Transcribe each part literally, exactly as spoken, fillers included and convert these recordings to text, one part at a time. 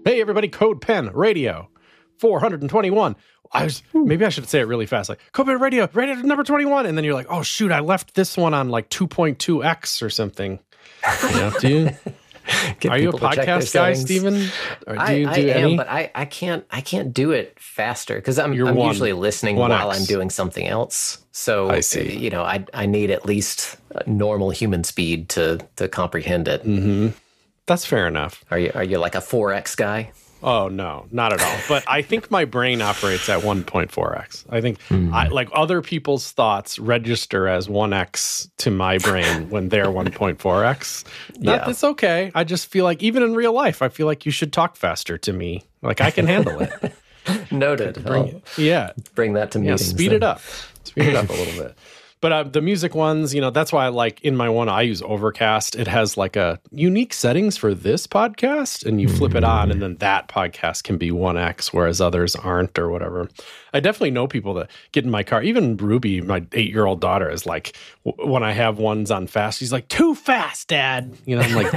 Hey, everybody, Code Pen Radio four hundred twenty-one. I was maybe I should say it really fast, like Code Pen Radio, radio number twenty-one, and then you're like, oh shoot, I left this one on like two point two x or something. You know, do you? Are you a podcast guy, Stephen? Or do I, you do I any? am, but I, I can't I can't do it faster because I'm, You're I'm one- usually listening one while X. I'm doing something else. So I see. you know, I I need at least a normal human speed to to comprehend it. Mm-hmm. That's fair enough. Are you are you like a four X guy? Oh, no, not at all. But I think my brain operates at one point four x. I think mm. I, like other people's thoughts register as one x to my brain when they're one point four x. Not, Yeah. It's okay. I just feel like even in real life, I feel like you should talk faster to me. Like I can handle it. Noted. Bring I'll it. Yeah. bring that to Yeah, meetings. speed then. it up. Speed it up a little bit. But uh, the music ones, you know, that's why I like in my one, I use Overcast. It has like a unique settings for this podcast, and you flip it on, and then that podcast can be one x, whereas others aren't or whatever. I definitely know people that get in my car. Even Ruby, my eight-year-old daughter, is like, w- when I have ones on fast, she's like, too fast, Dad. You know, I'm like,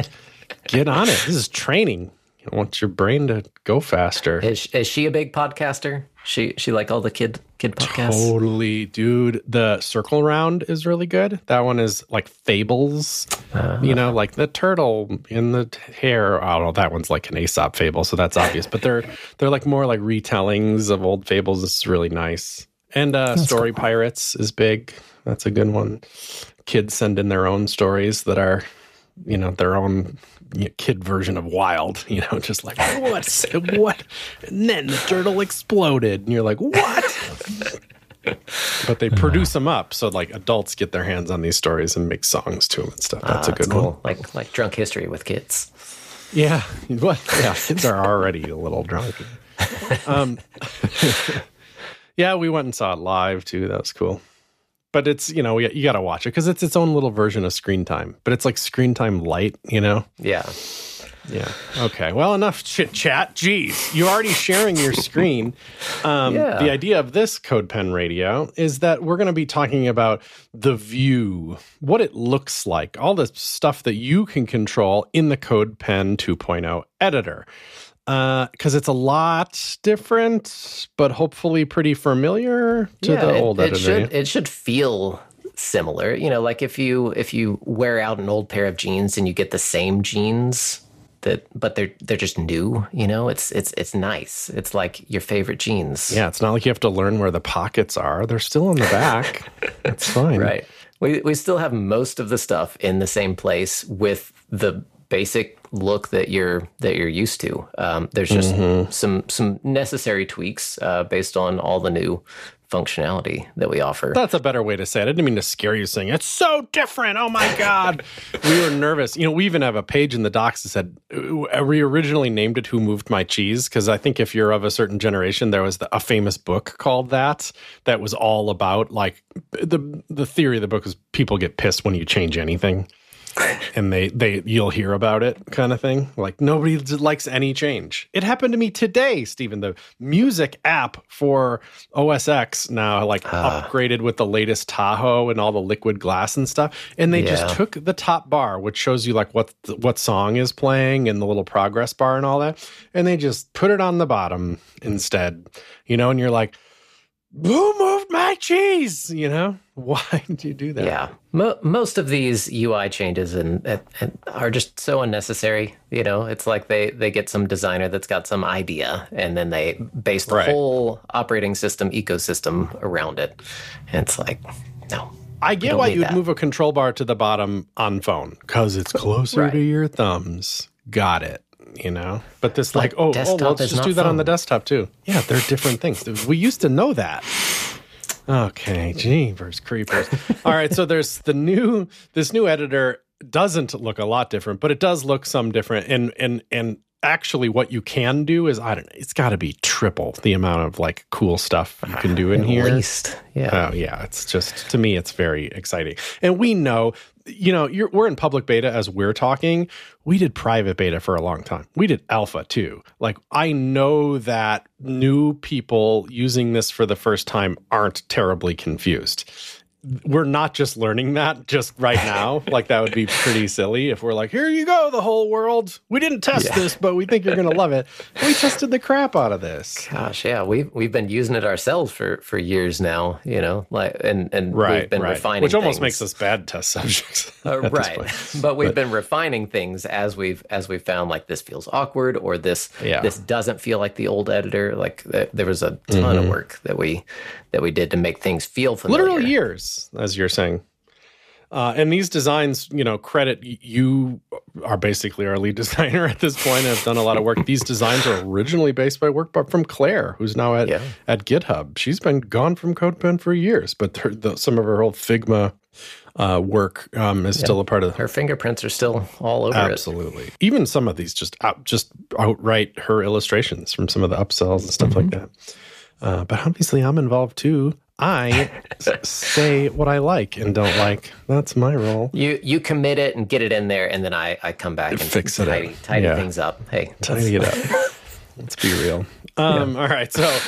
get on it. This is training. You want your brain to go faster. Is is she a big podcaster? She she like all the kid kid podcasts. Totally, dude. The Circle Round is really good. That one is like fables, uh, you know, like the turtle in the hair. I don't know. That one's like an Aesop fable, so that's obvious. But they're they're like more like retellings of old fables. It's really nice. And uh, Story cool. Pirates is big. That's a good one. Kids send in their own stories that are, you know, their own kid version of Wild, you know, just like, what? What? And then the turtle exploded. And you're like, what? But they produce them up so like adults get their hands on these stories and make songs to them and stuff. That's ah, a good that's cool. one. Like like drunk history with kids. Yeah. What? Yeah. Kids are already a little drunk. Um, yeah, we went and saw it live too. That was cool. But it's, you know, you got to watch it because it's its own little version of Screen Time. But it's like Screen Time light, you know? Yeah. Yeah. Okay. Well, enough chit chat. Jeez, you're already sharing your screen. Um, Yeah. The idea of this Code Pen Radio is that we're going to be talking about the view, what it looks like, all the stuff that you can control in the Code Pen two point oh editor. Because uh, it's a lot different, but hopefully pretty familiar to yeah, the it, old it editor. Should, it should feel similar. You know, like if you if you wear out an old pair of jeans and you get the same jeans that, but they're they're just new. You know, it's it's it's nice. It's like your favorite jeans. Yeah, it's not like you have to learn where the pockets are. They're still in the back. It's fine. Right. We we still have most of the stuff in the same place with the basic look that you're that you're used to. Um, there's just mm-hmm. some some necessary tweaks uh, based on all the new functionality that we offer. That's a better way to say it. I didn't mean to scare you saying it's so different. Oh my God. We were nervous. You know, we even have a page in the docs that said, we originally named it Who Moved My Cheese? Because I think if you're of a certain generation, there was the, a famous book called that, that was all about like the the theory of the book is people get pissed when you change anything. And they, they, you'll hear about it kind of thing. Like nobody likes any change. It happened to me today, Stephen. The music app for O S X now like uh, upgraded with the latest Tahoe and all the liquid glass and stuff. And they yeah. just took the top bar, which shows you like what, what song is playing and the little progress bar and all that. And they just put it on the bottom instead, you know, and you're like, who moved my cheese? You know, why did you do that? Yeah. Mo- most of these U I changes and, and, and are just so unnecessary. You know, it's like they, they get some designer that's got some idea and then they base the right. whole operating system ecosystem around it. And it's like, no. I get why you'd that. move a control bar to the bottom on phone because it's closer right. to your thumbs. Got it. You know, but this like, oh, oh well, let's just do that phone. on the desktop too. Yeah, they're different things. We used to know that. Okay, jeepers creepers. All right, so there's the new, this new editor doesn't look a lot different, but it does look some different. And and and actually, what you can do is I don't know. It's got to be triple the amount of like cool stuff you can do in At here. At least, yeah. Oh yeah, it's just to me, it's very exciting, and we know. You know, you're, we're in public beta as we're talking. We did private beta for a long time. We did alpha too. Like, I know that new people using this for the first time aren't terribly confused. we're not just learning that just right now. Like, that would be pretty silly if we're like, here you go, the whole world. We didn't test yeah. this, but we think you're going to love it. We tested the crap out of this. Gosh, yeah, we've we've been using it ourselves for, for years now, you know, like and and right, we've been right. refining, which almost things. makes us bad test subjects. uh, right, but we've but, been refining things as we've as we've found like this feels awkward, or this yeah. this doesn't feel like the old editor. Like th- there was a ton mm-hmm. of work that we that we did to make things feel familiar. Literal years, as you're saying. Uh, and these designs, you know, credit you are basically our lead designer at this point and have done a lot of work. These designs are originally based by work from Claire, who's now at, yeah. at GitHub. She's been gone from CodePen for years, but the, some of her whole Figma uh, work um, is yeah. still a part of her fingerprints are still all over absolutely. it. Absolutely. Even some of these just out, just outright her illustrations from some of the upsells and stuff mm-hmm. like that. Uh, but obviously I'm involved too. I say what I like and don't like. That's my role. You you commit it and get it in there, and then I, I come back and fix it tidy, tidy yeah. things up. Hey, tidy it up. Let's be real. Um, yeah. All right, so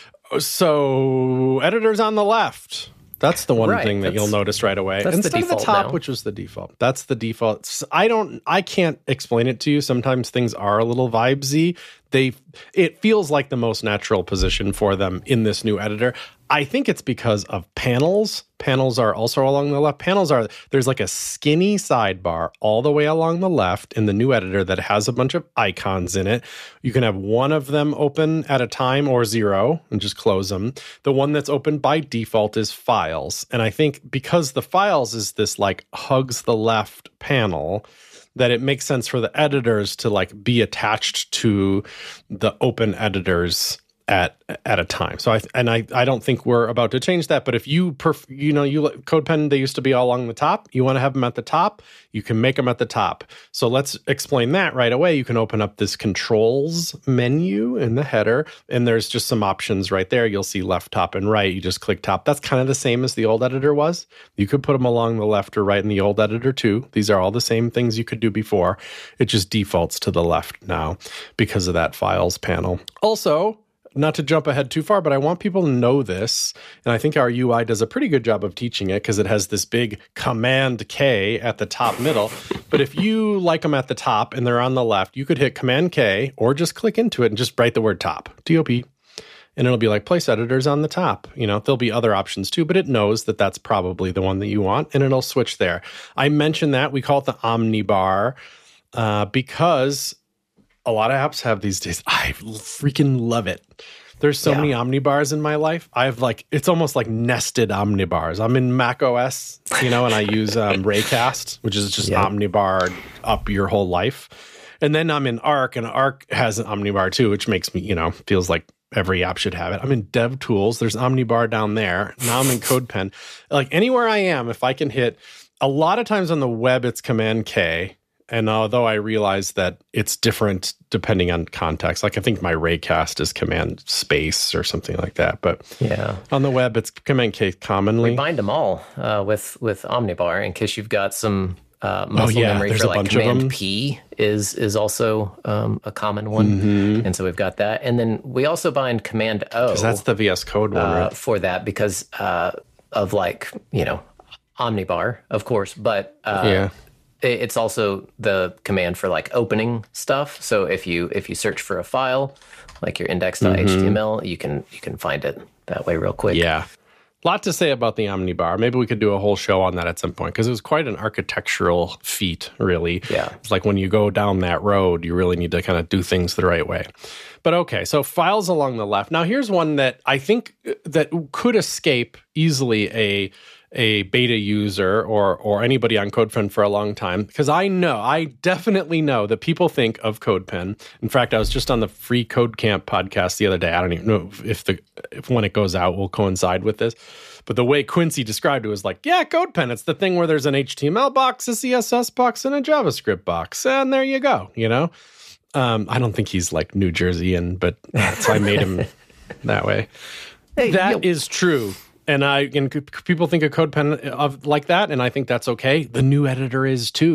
so editors on the left. That's the one right, thing that you'll notice right away. That's Instead the default of the top, now. Which was the default. That's the default. I don't. I can't explain it to you. Sometimes things are a little vibesy. They. It feels like the most natural position for them in this new editor. I think it's because of panels. Panels are also along the left. Panels are, there's like a skinny sidebar all the way along the left in the new editor that has a bunch of icons in it. You can have one of them open at a time or zero and just close them. The one that's open by default is files. And I think because the files is this like hugs the left panel, that it makes sense for the editors to like be attached to the open editors at at a time. So I and I I don't think we're about to change that. But if you perf, you know you CodePen, they used to be all along the top. You want to have them at the top, you can make them at the top. So let's explain that right away. You can open up this controls menu in the header, and there's just some options right there. You'll see left, top, and right. You just click top. That's kind of the same as the old editor was. You could put them along the left or right in the old editor too. These are all the same things you could do before. It just defaults to the left now because of that files panel. Also, not to jump ahead too far, but I want people to know this, and I think our U I does a pretty good job of teaching it because it has this big Command K at the top middle. But if you like them at the top and they're on the left, you could hit Command K or just click into it and just write the word top, T O P, and it'll be like place editors on the top. You know, there'll be other options too, but it knows that that's probably the one that you want, and it'll switch there. I mentioned that. We call it the Omnibar uh, because a lot of apps have these days. I freaking love it. There's so yeah. many Omnibars in my life. I've like, it's almost like nested Omnibars. I'm in Mac O S, you know, and I use um, Raycast, which is just yeah. Omnibar up your whole life. And then I'm in Arc, and Arc has an Omnibar too, which makes me, you know, feels like every app should have it. I'm in DevTools. There's Omnibar down there. Now I'm in CodePen. Like anywhere I am, if I can hit, a lot of times on the web, it's Command K. And although I realize that it's different depending on context, like I think my Raycast is Command Space or something like that. But yeah, on the web, it's Command K commonly. We bind them all uh, with with Omnibar in case you've got some uh, muscle oh, yeah. memory There's for a like bunch Command of them. P is is also um, a common one, mm-hmm. and so we've got that. And then we also bind Command O. Because that's the V S Code one, uh, right? For that, because uh, of like you know Omnibar, of course, but uh, yeah. It's also the command for like opening stuff. So if you if you search for a file, like your index dot H T M L, mm-hmm. you can you can find it that way real quick. Yeah. Lot to say about the Omnibar. Maybe we could do a whole show on that at some point because it was quite an architectural feat, really. Yeah. It's like when you go down that road, you really need to kind of do things the right way. But okay, so files along the left. Now here's one that I think that could escape easily a a beta user or or anybody on CodePen for a long time, because I know, I definitely know that people think of CodePen. In fact, I was just on the Free Code Camp podcast the other day. I don't even know if the if when it goes out will coincide with this, but the way Quincy described it was like, yeah, CodePen, it's the thing where there's an H T M L box, a C S S box, and a JavaScript box, and there you go, you know? Um, I don't think he's like New Jerseyan, but so I made him that way. Hey, that yo. is true. And I and people think of CodePen of like that, and I think that's okay. The new editor is too.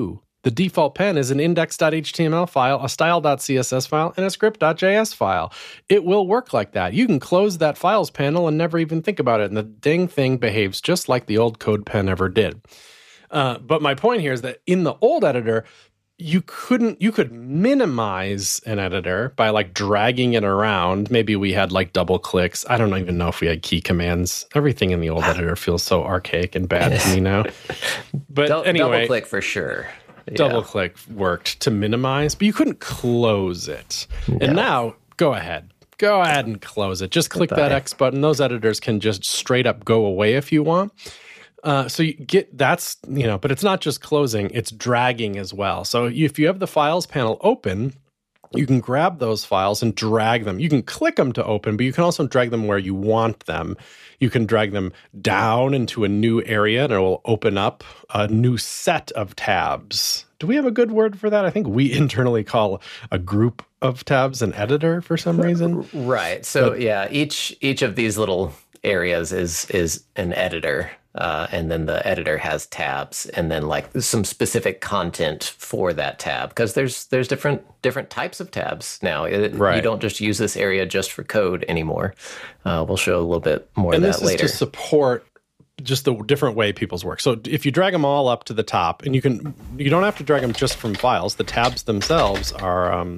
The default pen is an index.html file, a style.css file, and a script.js file. It will work like that. You can close that files panel and never even think about it, and the dang thing behaves just like the old CodePen ever did. Uh, but my point here is that in the old editor, you couldn't, you could minimize an editor by like dragging it around. Maybe we had like double clicks. I don't even know if we had key commands. Everything in the old editor feels so archaic and bad to me now. But Du- anyway, double click for sure. Yeah. double click worked to minimize, but you couldn't close it. No. And now go ahead, go ahead and close it. Just click Goodbye. that X button. Those editors can just straight up go away if you want. Uh, so you get that's, you know, but it's not just closing, it's dragging as well. So if you have the files panel open, you can grab those files and drag them. You can click them to open, but you can also drag them where you want them. You can drag them down into a new area and it will open up a new set of tabs. Do we have a good word for that? I think we internally call a group of tabs an editor for some reason. Right. So But- yeah, each each of these little areas is is an editor. Uh, and then the editor has tabs, and then like some specific content for that tab, because there's there's different different types of tabs now. It, Right. You don't just use this area just for code anymore. Uh, we'll show a little bit more And of this that later. is to support just the different way people's work. So if you drag them all up to the top, and you can, you don't have to drag them just from files. The tabs themselves are um,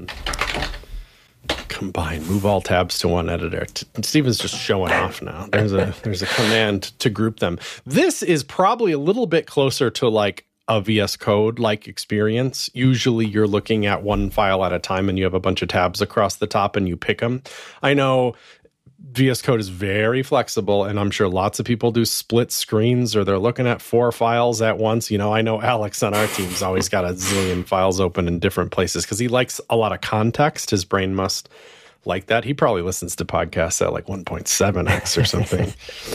combine, move all tabs to one editor. T- Steven's just showing off now. There's a there's a command to group them. This is probably a little bit closer to like a V S Code like experience. Usually you're looking at one file at a time and you have a bunch of tabs across the top and you pick them. I know V S Code is very flexible, and I'm sure lots of people do split screens or they're looking at four files at once. You know, I know Alex on our team's always got a zillion files open in different places because he likes a lot of context. His brain must like that. He probably listens to podcasts at like one point seven x or something.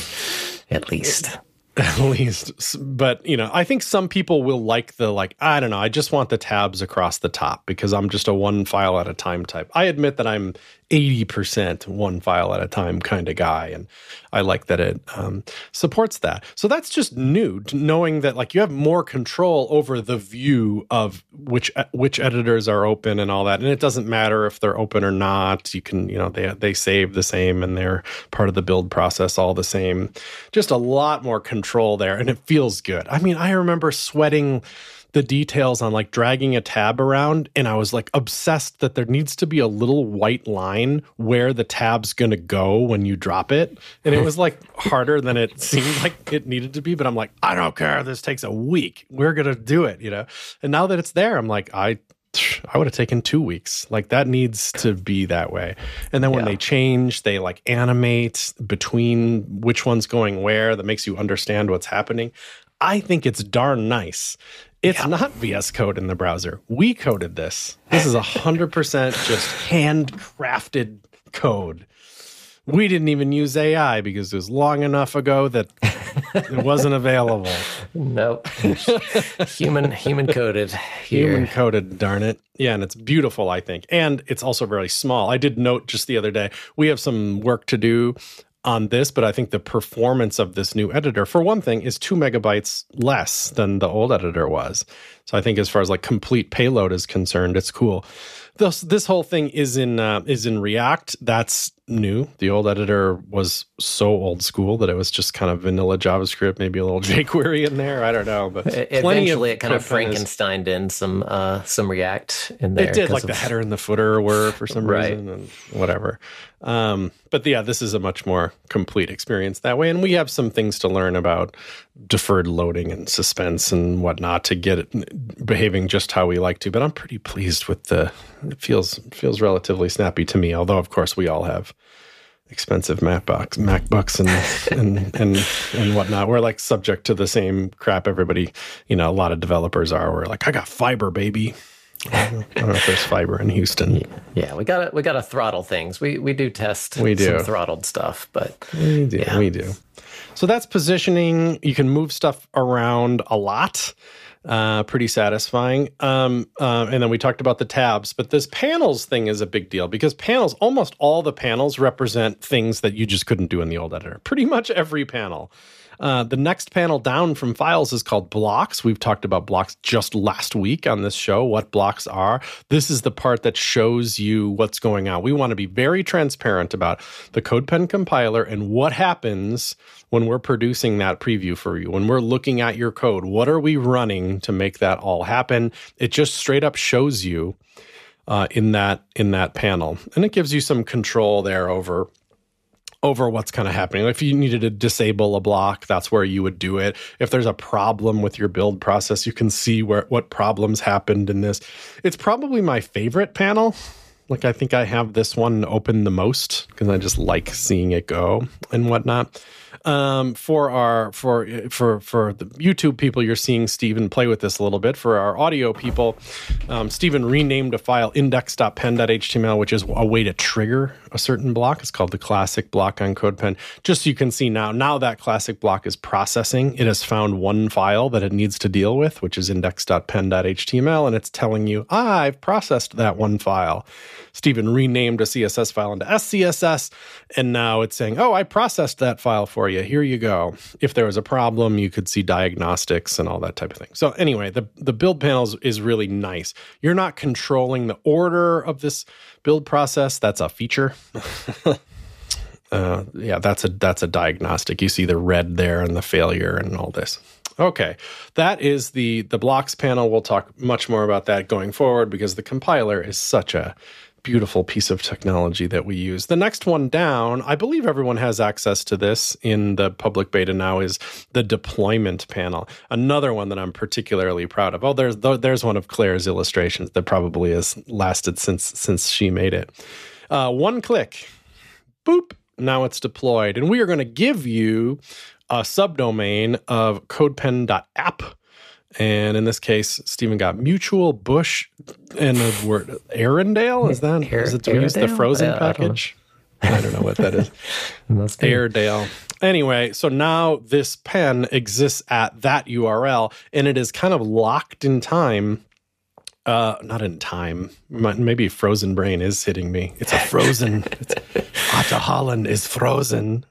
At least. At least. But, you know, I think some people will like the, like, I don't know, I just want the tabs across the top because I'm just a one file at a time type. I admit that I'm eighty percent one file at a time kind of guy. And I like that it um, supports that. So that's just new, knowing that like you have more control over the view of which which editors are open and all that. And it doesn't matter if they're open or not. You can, you know, they they save the same and they're part of the build process all the same. Just a lot more control there. And it feels good. I mean, I remember sweating the details on like dragging a tab around, and I was like obsessed that there needs to be a little white line where the tab's gonna go when you drop it. And it was like harder than it seemed like it needed to be, but I'm like, I don't care, this takes a week, we're gonna do it, you know. And now that it's there, I'm like, I I would have taken two weeks. Like that needs to be that way. And then when Yeah. they change, they like animate between which one's going where. That makes you understand what's happening. I think it's darn nice. It's Yeah. not V S Code in the browser. We coded this. This is one hundred percent just handcrafted code. We didn't even use A I because it was long enough ago that it wasn't available. Nope. human human coded here. Human coded, darn it. Yeah, and it's beautiful, I think. And it's also very small. I did note just the other day, we have some work to do on this, but I think the performance of this new editor, for one thing, is two megabytes less than the old editor was. So I think as far as like complete payload is concerned, it's cool. This this whole thing is in uh, is in React. That's new. The old editor was so old school that it was just kind of vanilla JavaScript, maybe a little jQuery in there. I don't know, but E- plenty Eventually, it kind of CodePen is- Frankensteined in some uh, some React in there. It did, 'cause like of- the header and the footer were for some Right. reason and whatever. Um, but yeah, this is a much more complete experience that way. And we have some things to learn about deferred loading and suspense and whatnot to get it behaving just how we like to. But I'm pretty pleased with the, it feels, feels relatively snappy to me. Although, of course, we all have expensive MacBooks, MacBooks and, and, and, and whatnot. We're like subject to the same crap everybody, you know, a lot of developers are. We're like, I got fiber, baby. I don't know if there's fiber in Houston. Yeah, we got to we got to throttle things. We we do test We do. some throttled stuff, but We do. Yeah. We do. So that's positioning. You can move stuff around a lot. Uh, pretty satisfying. Um, uh, and then we talked about the tabs, but this panels thing is a big deal because panels, almost all the panels represent things that you just couldn't do in the old editor. Pretty much every panel. Uh, the next panel down from files is called blocks. We've talked about blocks just last week on this show, what blocks are. This is the part that shows you what's going on. We want to be very transparent about the CodePen compiler and what happens when we're producing that preview for you. When we're looking at your code, what are we running to make that all happen? It just straight up shows you uh, in that in that panel. And it gives you some control there over over what's kind of happening. If you needed to disable a block, that's where you would do it. If there's a problem with your build process, you can see where what problems happened in this. It's probably my favorite panel. Like, I think I have this one open the most because I just like seeing it go and whatnot. Um, for our for for for the YouTube people, you're seeing Stephen play with this a little bit. For our audio people, um, Stephen renamed a file index dot pen dot h t m l, which is a way to trigger a certain block. It's called the classic block on CodePen. Just so you can see now, now that classic block is processing. It has found one file that it needs to deal with, which is index dot pen dot h t m l, and it's telling you, ah, I've processed that one file. Stephen renamed a C S S file into S C S S, and now it's saying, oh, I processed that file for you. Here you go. If there was a problem, you could see diagnostics and all that type of thing. So anyway, the, the build panel is, is really nice. You're not controlling the order of this build process. That's a feature. uh, yeah, that's a that's a diagnostic. You see the red there and the failure and all this. Okay, that is the the blocks panel. We'll talk much more about that going forward because the compiler is such a beautiful piece of technology that we use. The next one down, I believe everyone has access to this in the public beta now, is the deployment panel. Another one that I'm particularly proud of. Oh, there's there's one of Claire's illustrations that probably has lasted since since she made it. Uh, one click, boop, now it's deployed. And we are going to give you a subdomain of codepen dot app. And in this case, Stephen got Mutual Bush and the word Arendelle. Is that Air, is it to use the Frozen uh, package? I don't, I don't know what that is. Must be. Airedale. Anyway, so now this pen exists at that U R L, and it is kind of locked in time. Uh, not in time. Maybe Frozen Brain is hitting me. It's a frozen. It's, Atta Holland is frozen.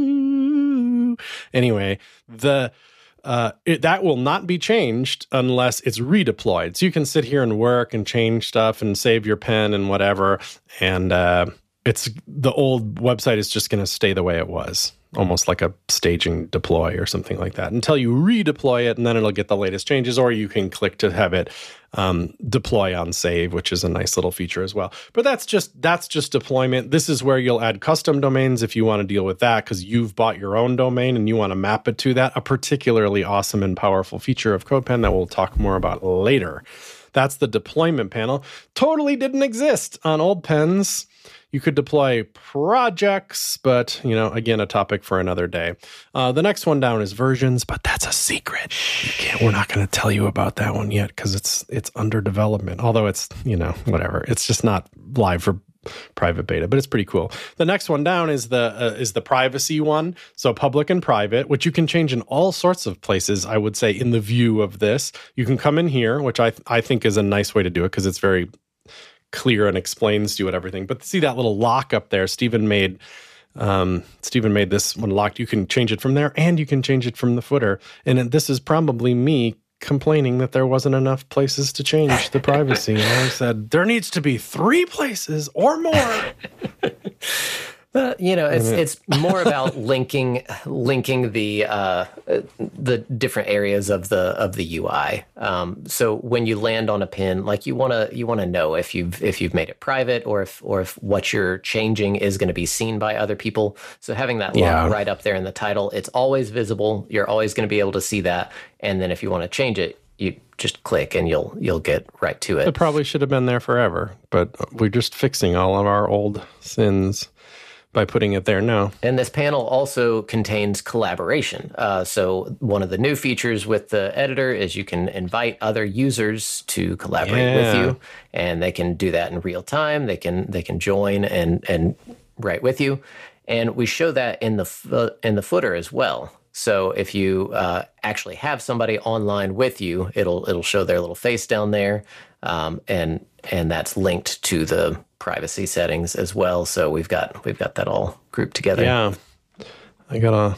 Ooh. Anyway, the. Uh, it, that will not be changed unless it's redeployed. So you can sit here and work and change stuff and save your pen and whatever. And uh, it's the old website is just going to stay the way it was, almost like a staging deploy or something like that, until you redeploy it, and then it'll get the latest changes. Or you can click to have it um, deploy on save, which is a nice little feature as well. But that's just that's just deployment. This is where you'll add custom domains if you want to deal with that, because you've bought your own domain and you want to map it to that. A particularly awesome and powerful feature of CodePen that we'll talk more about later. That's the deployment panel. Totally didn't exist on old pens. You could deploy projects, but, you know, again, a topic for another day. Uh, the next one down is versions, but that's a secret. You can't, we're not going to tell you about that one yet because it's it's under development. Although it's, you know, whatever. It's just not live for private beta, but it's pretty cool. The next one down is the uh, is the privacy one. So public and private, which you can change in all sorts of places, I would say, in the view of this. You can come in here, which I I think is a nice way to do it because it's very clear and explains to you what everything. But see that little lock up there? Stephen made um, Stephen made this one locked. You can change it from there, and you can change it from the footer. And this is probably me complaining that there wasn't enough places to change the privacy. And I said there needs to be three places or more. But you know, it's it's more about linking linking the uh, the different areas of the of the U I. Um, so when you land on a pin, like you want to you want to know if you've if you've made it private or if or if what you're changing is going to be seen by other people. So having that yeah. lock right up there in the title, it's always visible. You're always going to be able to see that. And then if you want to change it, you just click and you'll you'll get right to it. It probably should have been there forever, but we're just fixing all of our old sins by putting it there now. And this panel also contains collaboration. Uh, so one of the new features with the editor is you can invite other users to collaborate yeah. with you, and they can do that in real time. They can they can join and and write with you, and we show that in the fo- in the footer as well. So if you uh, actually have somebody online with you, it'll it'll show their little face down there, um, and and that's linked to the privacy settings as well. So we've got we've got that all grouped together. Yeah, I gotta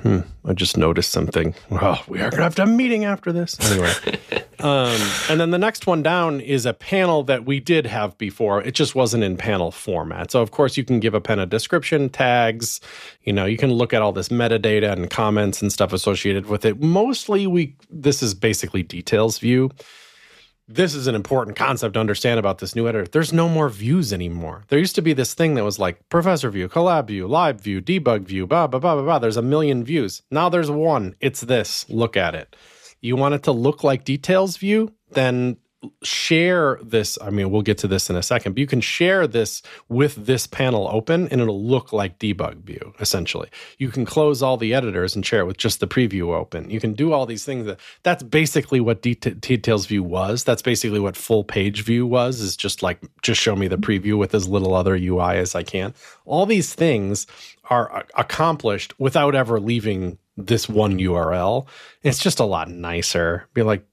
Hmm, I just noticed something. Well, we are going to have to have a meeting after this. Anyway. um, and then the next one down is a panel that we did have before. It just wasn't in panel format. So, of course, you can give a pen a description, tags. You know, you can look at all this metadata and comments and stuff associated with it. Mostly, we this is basically details view. This is an important concept to understand about this new editor. There's no more views anymore. There used to be this thing that was like professor view, collab view, live view, debug view, blah, blah, blah, blah, blah. There's a million views. Now there's one. It's this. Look at it. You want it to look like details view? Then share this. I mean, we'll get to this in a second, but you can share this with this panel open and it'll look like debug view, essentially. You can close all the editors and share it with just the preview open. You can do all these things. That, that's basically what det- details view was. That's basically what full page view was, is just like, just show me the preview with as little other U I as I can. All these things are accomplished without ever leaving this one U R L. It's just a lot nicer. Be like,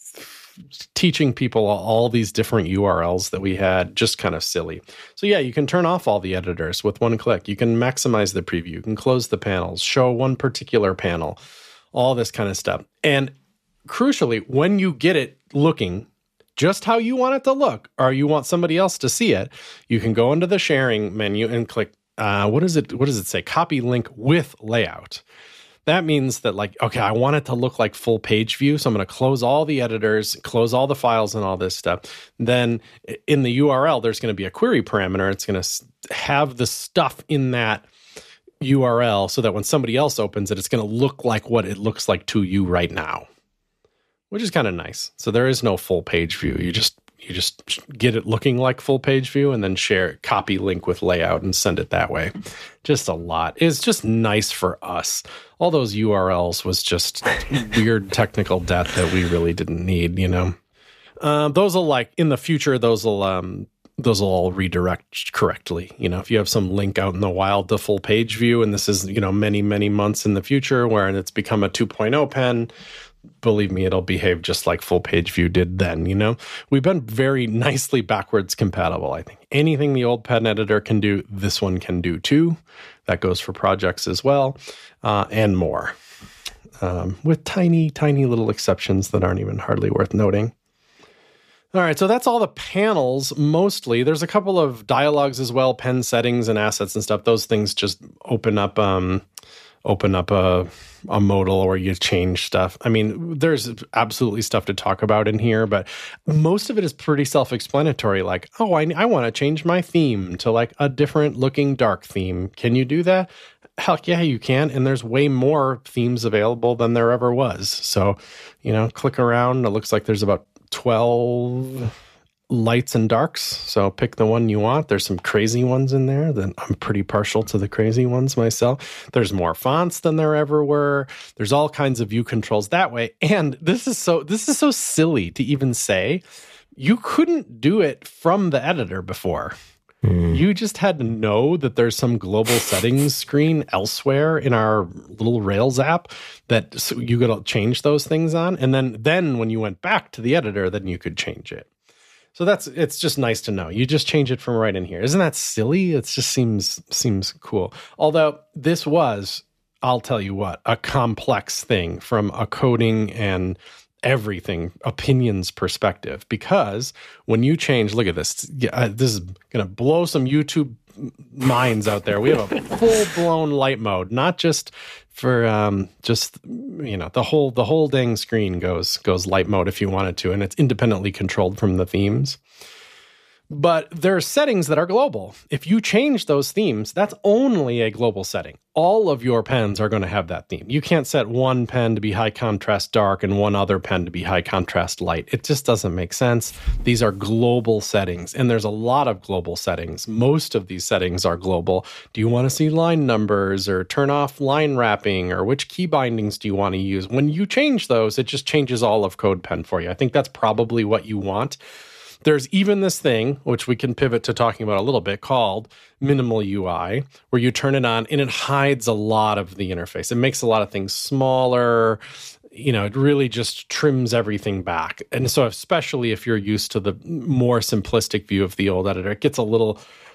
teaching people all these different U R Ls that we had, just kind of silly. So yeah, you can turn off all the editors with one click. You can maximize the preview. You can close the panels, show one particular panel, all this kind of stuff. And crucially, when you get it looking just how you want it to look, or you want somebody else to see it, you can go into the sharing menu and click, uh, what is it? What does it say? Copy link with layout. That means that, like, okay, I want it to look like full page view, so I'm going to close all the editors, close all the files and all this stuff. Then in the U R L, there's going to be a query parameter. It's going to have the stuff in that U R L so that when somebody else opens it, it's going to look like what it looks like to you right now, which is kind of nice. So there is no full page view. You just you just get it looking like full page view and then share, copy link with layout and send it that way. Just a lot. It's just nice for us. All those U R Ls was just weird technical debt that we really didn't need, you know. Uh, those will, like, in the future, those will um, those will all redirect correctly. You know, if you have some link out in the wild to full page view, and this is, you know, many, many months in the future where it's become a two point oh pen, believe me, it'll behave just like full page view did then, you know. We've been very nicely backwards compatible, I think. Anything the old pen editor can do, this one can do too. That goes for projects as well, uh, and more, um, with tiny, tiny little exceptions that aren't even hardly worth noting. All right, so that's all the panels, mostly. There's a couple of dialogues as well, pen settings and assets and stuff. Those things just open up um, open up a, a modal, or you change stuff. I mean, there's absolutely stuff to talk about in here, but most of it is pretty self-explanatory. Like, oh, I, I want to change my theme to like a different looking dark theme. Can you do that? Heck yeah, you can. And there's way more themes available than there ever was. So, you know, click around. It looks like there's about twelve lights and darks. So pick the one you want. There's some crazy ones in there. Then I'm pretty partial to the crazy ones myself. There's more fonts than there ever were. There's all kinds of view controls that way. And this is so this is so silly to even say. You couldn't do it from the editor before. Mm. You just had to know that there's some global settings screen elsewhere in our little Rails app that so you could change those things on. And then, then when you went back to the editor, then you could change it. So that's, it's just nice to know. You just change it from right in here. Isn't that silly? It just seems, seems cool. Although this was, I'll tell you what, a complex thing from a coding and everything opinions perspective, because when you change, look at this. Yeah, this is going to blow some YouTube minds out there. We have a full blown light mode, not just for um, just, you know, the whole the whole dang screen goes goes light mode if you wanted to, and it's independently controlled from the themes. But there are settings that are global. If you change those themes, that's only a global setting. All of your pens are going to have that theme. You can't set one pen to be high contrast dark and one other pen to be high contrast light. It just doesn't make sense. These are global settings, and there's a lot of global settings. Most of these settings are global. Do you want to see line numbers or turn off line wrapping, or which key bindings do you want to use? When you change those, it just changes all of CodePen for you. I think that's probably what you want. There's even this thing, which we can pivot to talking about a little bit, called minimal U I, where you turn it on and it hides a lot of the interface. It makes a lot of things smaller. You know, it really just trims everything back. And so especially if you're used to the more simplistic view of the old editor, it gets a little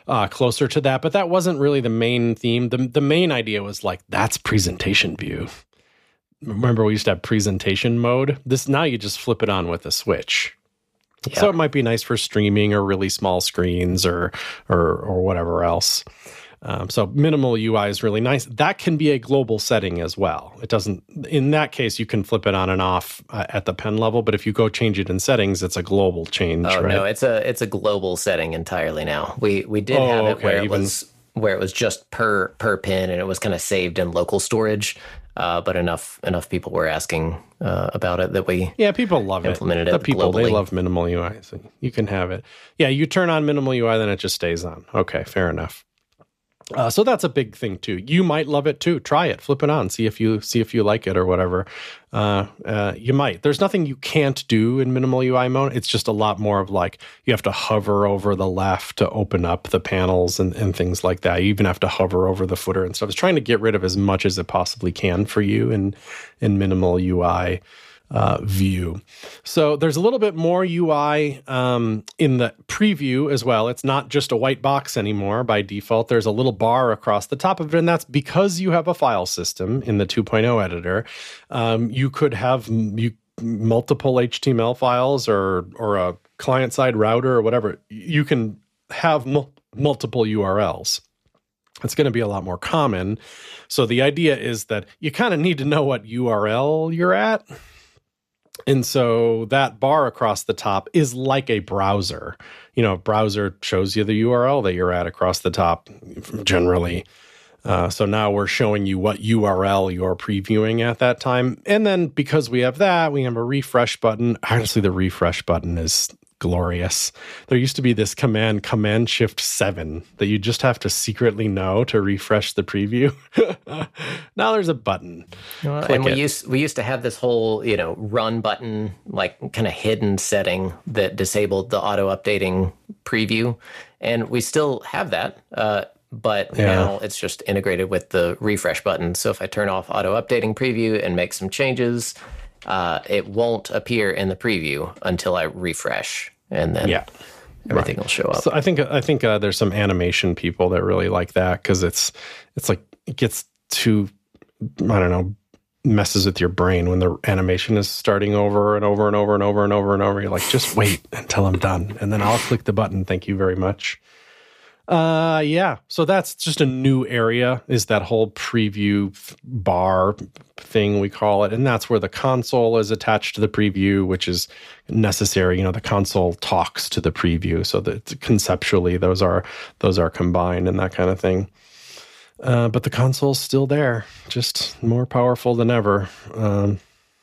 uh, closer to that. But that wasn't really the main theme. The, the main idea was like, that's presentation view. Remember, we used to have presentation mode. This now you just flip it on with a switch. Yeah. So it might be nice for streaming or really small screens or or or whatever else. Um, so minimal U I is really nice. That can be a global setting as well. It doesn't. In that case, you can flip it on and off uh, at the pen level. But if you go change it in settings, it's a global change. Oh right? no, it's a it's a global setting entirely now. We we did oh, have it okay. where it Even, was where it was just per per pin and it was kind of saved in local storage. Uh, but enough enough people were asking uh, about it that we yeah people love implemented it. it. The people globally. They love minimal U I, so you can have it. Yeah, you turn on minimal U I, then it just stays on. Okay, fair enough. Uh, so that's a big thing too. You might love it too. Try it, flip it on, see if you see if you like it or whatever. Uh, uh, you might. There's nothing you can't do in minimal U I mode. It's just a lot more of like you have to hover over the left to open up the panels and, and things like that. You even have to hover over the footer and stuff. It's trying to get rid of as much as it possibly can for you in in minimal U I. Uh, view. So there's a little bit more U I um, in the preview as well. It's not just a white box anymore by default. There's a little bar across the top of it, and that's because you have a file system in the two point oh editor. Um, you could have you, multiple H T M L files or or a client-side router or whatever. You can have mul- multiple U R Ls. It's going to be a lot more common. So the idea is that you kind of need to know what U R L you're at. And so that bar across the top is like a browser. You know, a browser shows you the U R L that you're at across the top generally. Uh, so now we're showing you what U R L you're previewing at that time. And then because we have that, we have a refresh button. Honestly, the refresh button is glorious. There used to be this command, Command Shift seven, that you just have to secretly know to refresh the preview. Now there's a button. Well, and we it. used we used to have this whole, you know, run button, like kind of hidden setting that disabled the auto updating preview, and we still have that. Uh, but yeah. Now it's just integrated with the refresh button. So if I turn off auto updating preview and make some changes, Uh, it won't appear in the preview until I refresh, and then yeah. everything right. will show up. So I think I think uh, there's some animation people that really like that because it's it's like it gets too I don't know messes with your brain when the animation is starting over and over and over and over and over and over. You're like, just wait until I'm done, and then I'll click the button. Thank you very much. Uh, yeah. So that's just a new area, is that whole preview bar thing, we call it. And that's where the console is attached to the preview, which is necessary. You know, the console talks to the preview. So that conceptually those are, those are combined and that kind of thing. Uh, but the console's still there, just more powerful than ever. Um,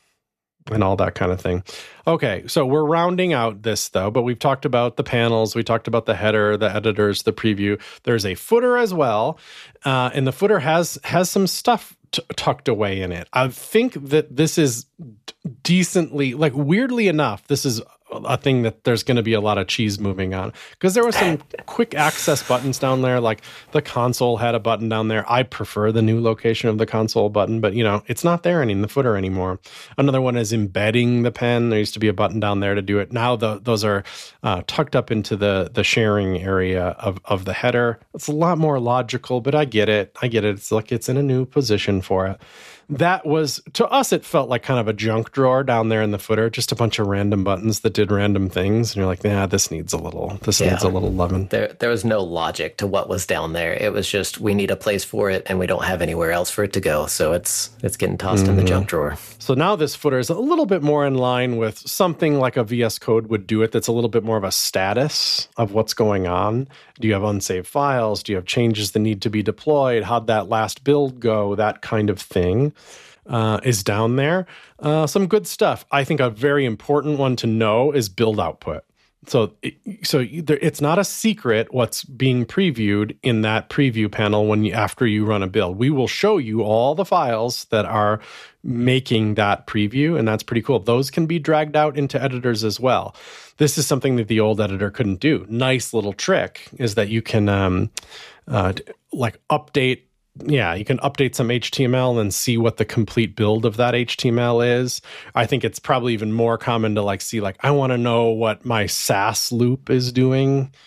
and all that kind of thing. Okay, so we're rounding out this, though, but we've talked about the panels, we talked about the header, the editors, the preview. There's a footer as well, uh, and the footer has has some stuff t- tucked away in it. I think that this is d- decently, like weirdly enough, this is a thing that there's going to be a lot of cheese moving on, because there were some quick access buttons down there. Like the console had a button down there. I prefer the new location of the console button, but you know, it's not there in the footer anymore. Another one is embedding the pen. There used to be a button down there to do it. Now the, those are uh, tucked up into the the sharing area of, of the header. It's a lot more logical, but I get it. I get it. It's like it's in a new position for it. That was, to us, it felt like kind of a junk drawer down there in the footer, just a bunch of random buttons that did random things. And you're like, nah, this needs a little, this yeah. needs a little loving. There, there was no logic to what was down there. It was just, we need a place for it and we don't have anywhere else for it to go. So it's, it's getting tossed mm-hmm. in the junk drawer. So now this footer is a little bit more in line with something like a V S Code would do it. That's a little bit more of a status of what's going on. Do you have unsaved files? Do you have changes that need to be deployed? How'd that last build go? That kind of thing. Uh, is down there. Uh, some good stuff. I think a very important one to know is build output. So, so it's not a secret what's being previewed in that preview panel when you, after you run a build. We will show you all the files that are making that preview, and that's pretty cool. Those can be dragged out into editors as well. This is something that the old editor couldn't do. Nice little trick is that you can um, uh, like update. Yeah, you can update some H T M L and see what the complete build of that H T M L is. I think it's probably even more common to like see like, I want to know what my Sass loop is doing.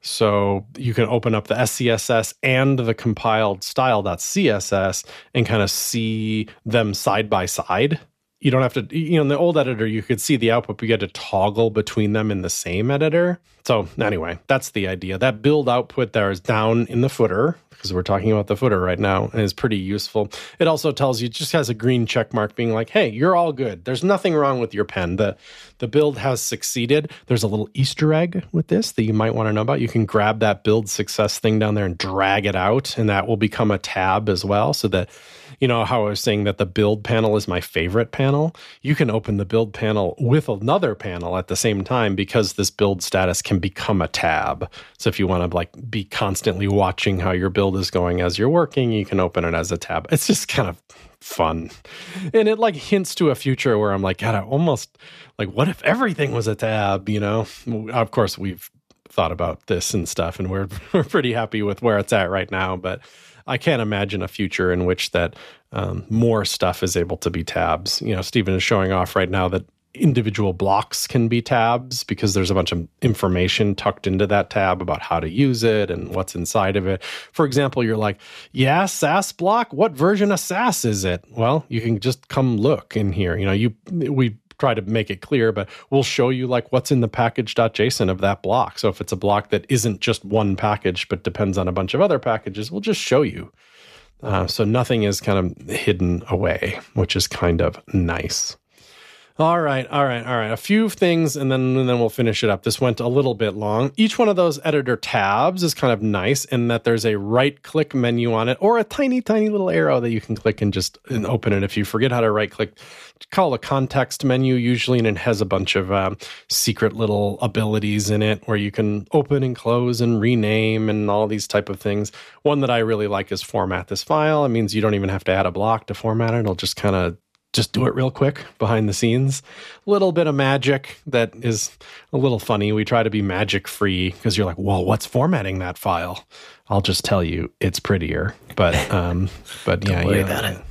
So you can open up the S C S S and the compiled style.css and kind of see them side by side. You don't have to, you know, in the old editor, you could see the output, but you had to toggle between them in the same editor. So anyway, that's the idea. That build output there is down in the footer, because we're talking about the footer right now, and is pretty useful. It also tells you, just has a green check mark being like, hey, you're all good. There's nothing wrong with your pen. The, the build has succeeded. There's a little Easter egg with this that you might want to know about. You can grab that build success thing down there and drag it out, and that will become a tab as well, so that, you know how I was saying that the build panel is my favorite panel? You can open the build panel with another panel at the same time, because this build status can become a tab. So if you want to like be constantly watching how your build is going as you're working, you can open it as a tab. It's just kind of fun. And it like hints to a future where I'm like, God, I almost like, what if everything was a tab, you know? Of course, we've thought about this and stuff, and we're we're pretty happy with where it's at right now, but I can't imagine a future in which that um, more stuff is able to be tabs. You know, Stephen is showing off right now that individual blocks can be tabs, because there's a bunch of information tucked into that tab about how to use it and what's inside of it. For example, you're like, yeah, Sass block, what version of Sass is it? Well, you can just come look in here. You know, you we try to make it clear, but we'll show you like what's in the package.json of that block. So if it's a block that isn't just one package, but depends on a bunch of other packages, we'll just show you. Uh, so nothing is kind of hidden away, which is kind of nice. All right, all right, all right. A few things, and then and then we'll finish it up. This went a little bit long. Each one of those editor tabs is kind of nice in that there's a right-click menu on it, or a tiny, tiny little arrow that you can click and just and open it. If you forget how to right-click, call a context menu usually, and it has a bunch of um, secret little abilities in it where you can open and close and rename and all these type of things. One that I really like is format this file. It means you don't even have to add a block to format it. It'll just kind of just do it real quick behind the scenes. A little bit of magic that is a little funny. We try to be magic free, because you're like, well, what's formatting that file? I'll just tell you, it's prettier. But um, but yeah, don't worry yeah, about it.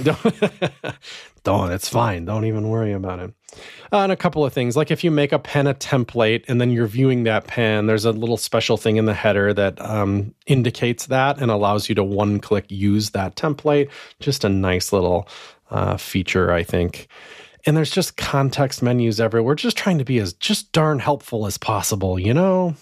Don't, don't, it's fine. Don't even worry about it. Uh, and a couple of things, like if you make a pen a template and then you're viewing that pen, there's a little special thing in the header that um, indicates that and allows you to one-click use that template. Just a nice little uh, feature, I think. And there's just context menus everywhere. We're just trying to be as just darn helpful as possible, you know?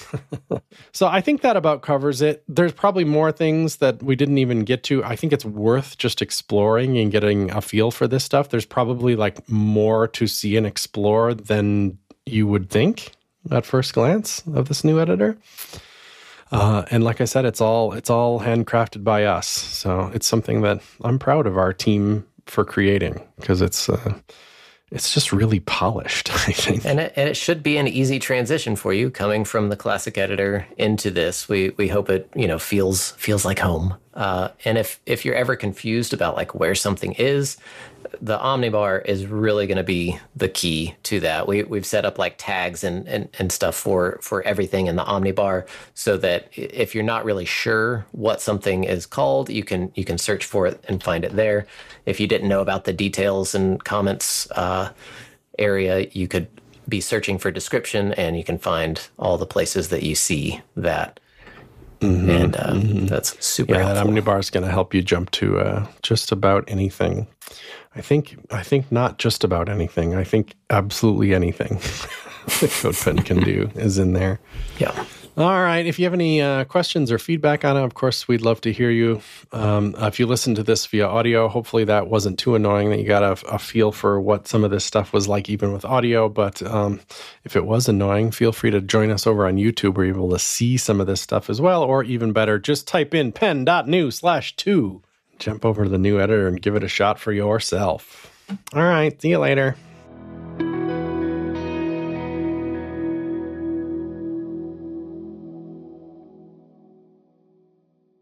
So I think that about covers it. There's probably more things that we didn't even get to. I think it's worth just exploring and getting a feel for this stuff. There's probably like more to see and explore than you would think at first glance of this new editor. Uh, and like I said, it's all it's all handcrafted by us. So it's something that I'm proud of our team for creating, because it's uh, it's just really polished, I think. And it, and it should be an easy transition for you coming from the classic editor into this. We we hope it you know feels feels like home. Uh, and if if you're ever confused about like where something is, the Omnibar is really going to be the key to that. We we've set up like tags and, and and stuff for for everything in the Omnibar, so that if you're not really sure what something is called, you can you can search for it and find it there. If you didn't know about the details and comments uh, area, you could be searching for description, and you can find all the places that you see that. Mm-hmm, and uh, mm-hmm. that's super yeah, helpful. That Omnibar is going to help you jump to uh, just about anything. I think I think not just about anything. I think absolutely anything that CodePen can do is in there. Yeah. All right. If you have any uh, questions or feedback on it, of course, we'd love to hear you. Um, if you listen to this via audio, hopefully that wasn't too annoying, that you got a, a feel for what some of this stuff was like, even with audio. But um, if it was annoying, feel free to join us over on YouTube, where you're able to see some of this stuff as well. Or even better, just type in pen.new slash two. Jump over to the new editor and give it a shot for yourself. All right. See you later.